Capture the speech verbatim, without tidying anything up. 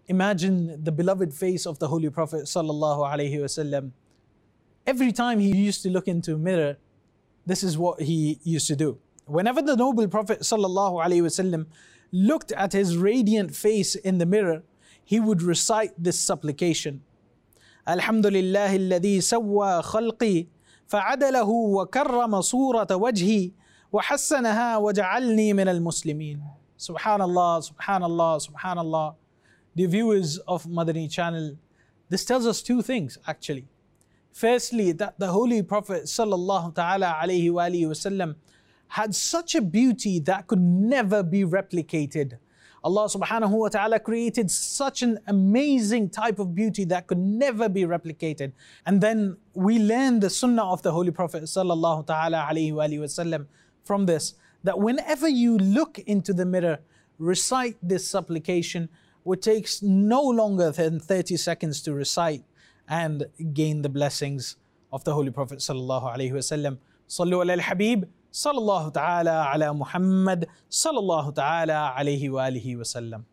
Imagine the beloved face of the Holy Prophet sallallahu alaihi wasallam. Every time he used to look into a mirror, this is what he used to do. Whenever the noble Prophet sallallahu alaihi wasallam looked at his radiant face in the mirror, he would recite this supplication. Alhamdulillahi alladhi sawwa khalqi fa'adalahu wa karrama surata wajhi wa hassanaha wa ja'alni min al-muslimin. Subhanallah, subhanallah, subhanallah. Dear viewers of Madani channel, this tells us two things actually. Firstly, that the Holy Prophet sallallahu ta'ala alayhi wa alihi wasallam had such a beauty that could never be replicated. Allah subhanahu wa ta'ala created such an amazing type of beauty that could never be replicated. And then we learn the sunnah of the Holy Prophet sallallahu ta'ala alayhi wa alihi wasallam from this, that whenever you look into the mirror, recite this supplication, which takes no longer than thirty seconds to recite, and gain the blessings of the Holy Prophet sallallahu alaihi wasallam. Sallu ala al-Habib sallallahu ta'ala ala Muhammad sallallahu ta'ala alayhi wa alihi wasallam.